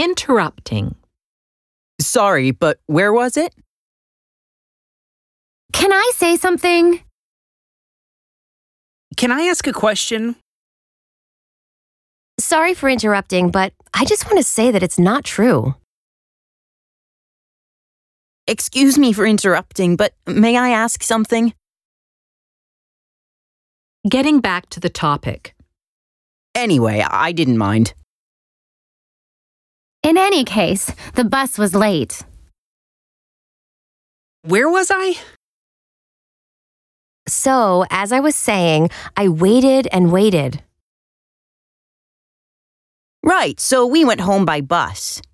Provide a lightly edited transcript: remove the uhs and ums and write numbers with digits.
Interrupting. Sorry, but where was it? Can I say something? Can I ask a question? Sorry for interrupting, but I just want to say that it's not true. Excuse me for interrupting, but may I ask something? Getting back to the topic. Anyway, I didn't mind. In any case, the bus was late. Where was I? So, as I was saying, I waited and waited. Right, so we went home by bus.